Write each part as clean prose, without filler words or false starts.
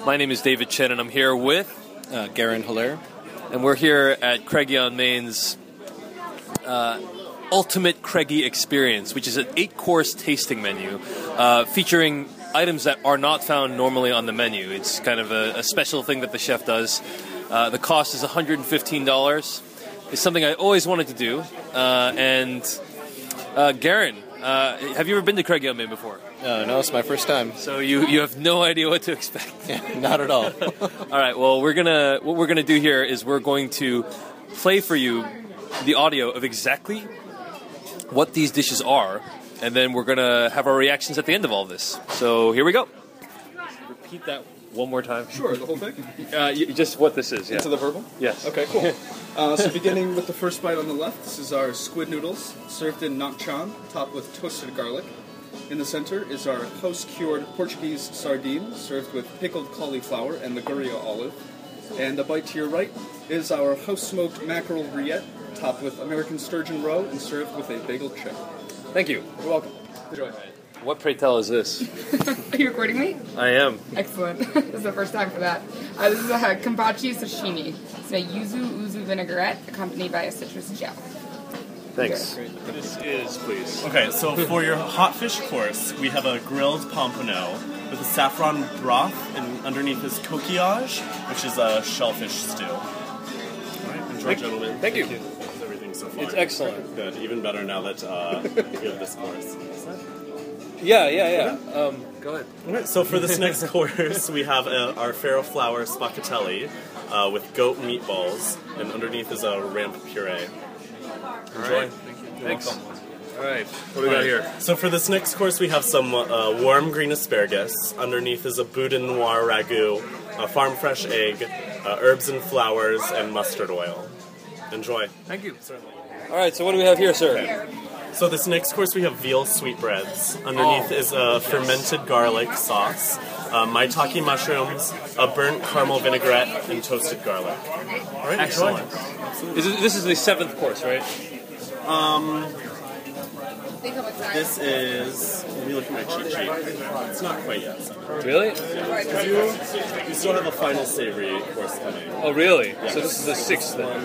My name is David Chen, and I'm here with Garen Hilaire. And we're here at Craigie on Main's Ultimate Craigie Experience, which is an 8-course tasting menu featuring items that are not found normally on the menu. It's kind of a special thing that the chef does. The cost is $115. It's something I always wanted to do. Garen, have you ever been to Craigie on Main before? No, it's my first time. So you have no idea what to expect. Yeah, not at all. All right. Well, what we're gonna do here is we're going to play for you the audio of exactly what these dishes are, and then we're gonna have our reactions at the end of all this. So here we go. Repeat that one more time. Sure, the whole thing? Just what this is. Yeah. Into the verbal? Yes. Okay, cool. So beginning with the first bite on the left, this is our squid noodles, served in nak chan, topped with toasted garlic. In the center is our house-cured Portuguese sardine, served with pickled cauliflower and the Gurria olive. And the bite to your right is our house-smoked mackerel rillette, topped with American sturgeon roe and served with a bagel chip. Thank you. You're welcome. Enjoy. What, pray tell, is this? Are you recording me? I am. Excellent. This is the first time for that. This is a kambachi sashimi. It's a yuzu uzu vinaigrette accompanied by a citrus gel. Thanks. This is, please. Okay, so for your hot fish course, we have a grilled pompano with a saffron broth, and underneath is coquillage, which is a shellfish stew. All right, enjoy, gentlemen. Thank you. How's everything so far? It's excellent. Good. Even better now that we have this course. Yeah. Go ahead. All right, so for this next course, we have our farro flour spaghetti with goat meatballs, and underneath is a ramp puree. Enjoy. Thanks. All right. What do we got here? So for this next course, we have some warm green asparagus. Underneath is a boudin noir ragu, a farm fresh egg, herbs and flowers, and mustard oil. Enjoy. Thank you. Certainly. All right. So what do we have here, sir? Okay. So this next course, we have veal sweetbreads. Underneath is a fermented garlic sauce, maitake mushrooms, a burnt caramel vinaigrette, and toasted garlic. All right, Excellent. This is the 7th course, right? This is. Let me look at my cheat sheet. It's not quite yet. So. Really? Because you still have a final savory course coming. Oh, really? Yes. So this is the 6th then.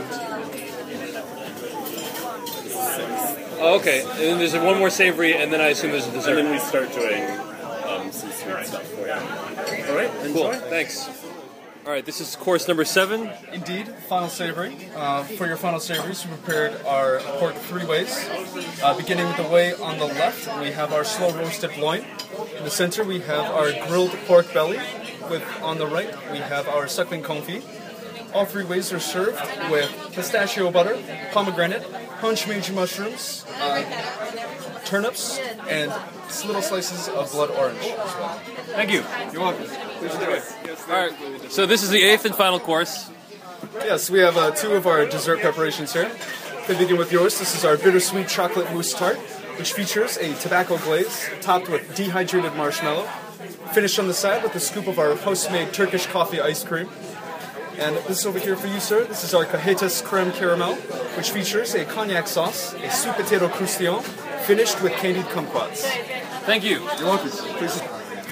This is 6. Oh, okay. And then there's one more savory, and then I assume there's a dessert. And then we start doing some sweet stuff for you. All right, Cool. enjoy. Thanks. All right. This is course number 7. Indeed, final savory. For your final savories, we prepared our pork 3 ways. Beginning with the way on the left, we have our slow roasted loin. In the center, we have our grilled pork belly. On the right, we have our suckling confit. All 3 ways are served with pistachio butter, pomegranate, hunch meiji mushrooms, turnips, and little slices of blood orange as well. Thank you. You're welcome. Please enjoy. All right. So this is the 8th and final course. Yes, we have 2 of our dessert preparations here. To begin with yours, this is our bittersweet chocolate mousse tart, which features a tobacco glaze topped with dehydrated marshmallow, finished on the side with a scoop of our house-made Turkish coffee ice cream. And this is over here for you, sir. This is our cajetas creme caramel, which features a cognac sauce, a sweet potato croustillant, finished with candied kumquats. Thank you. You're welcome. Please.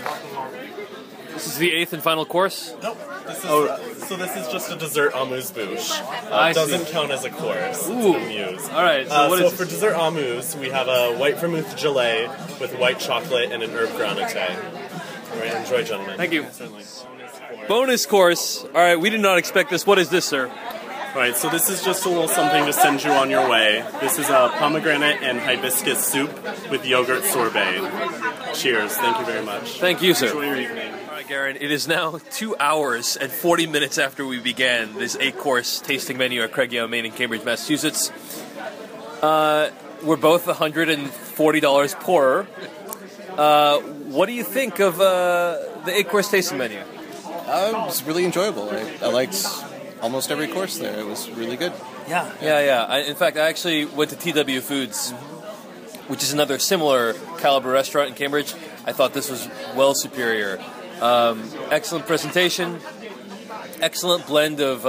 This is the 8th and final course. Nope. So this is just a dessert amuse-bouche. I Doesn't see. count as a course. Ooh. It's an amuse. All right. So what So is for dessert amuse, we have a white vermouth gelée with white chocolate and an herb granite. All right, enjoy, gentlemen. Thank you. Certainly. Bonus course. All right. We did not expect this. What is this, sir? All right, so this is just a little something to send you on your way. This is a pomegranate and hibiscus soup with yogurt sorbet. Cheers. Thank you very much. Thank you, sir. Enjoy your evening. All right, Garen. It is now 2 hours and 40 minutes after we began this 8-course tasting menu at Craigie on Main in Cambridge, Massachusetts. We're both $140 poorer. What do you think of the 8-course tasting menu? It was really enjoyable. I liked almost every course there. It was really good. Yeah. In fact, I actually went to TW Foods, which is another similar caliber restaurant in Cambridge. I thought this was well superior. Excellent presentation, excellent blend of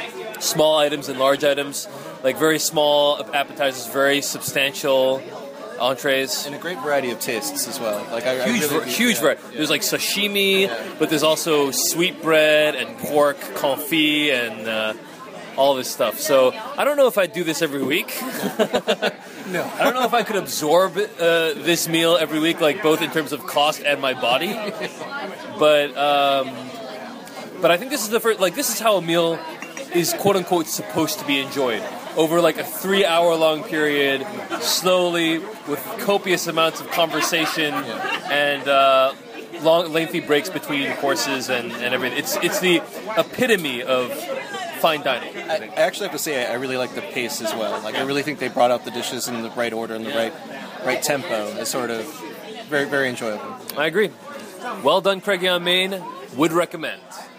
small items and large items, like very small appetizers, very substantial entrees. And a great variety of tastes as well. Like I Huge, really do- huge yeah, variety. yeah. There's like sashimi, but there's also sweetbread and pork confit and all this stuff. So I don't know if I'd do this every week. No. I don't know if I could absorb this meal every week, like both in terms of cost and my body. But I think this is the first. Like this is how a meal is quote unquote supposed to be enjoyed over like a 3-hour-long period, slowly with copious amounts of conversation and long, lengthy breaks between courses and everything. It's the epitome of fine dining. I actually have to say I really like the pace as well. Like I really think they brought out the dishes in the right order and the right tempo. It's sort of very, very enjoyable. I agree. Well done, Craigie on Main. Would recommend.